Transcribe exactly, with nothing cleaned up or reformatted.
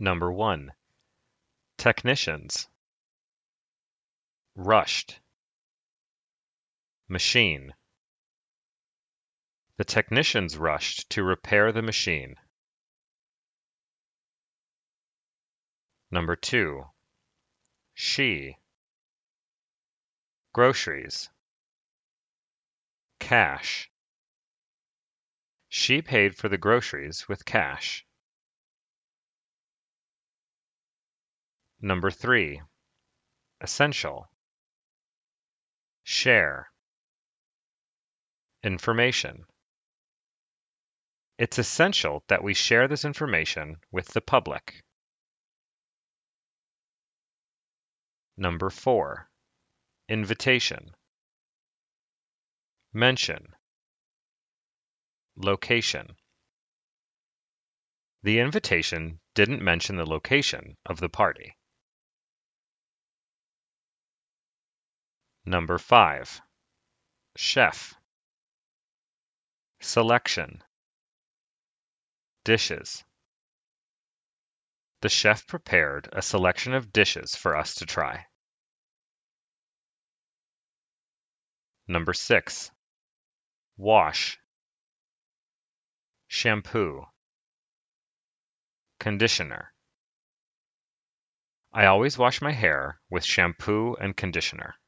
Number one. Technicians. Rushed. Machine. The technicians rushed to repair the machine. Number two. She. Groceries. Cash. She paid for the groceries with cash. Number three. Essential. Share. Information. It's essential that we share this information with the public. Number four. Invitation. Mention. Location. The invitation didn't mention the location of the party. Number five. Chef. Selection. Dishes. The chef prepared a selection of dishes for us to try. Number six. Wash. Shampoo. Conditioner. I always wash my hair with shampoo and conditioner.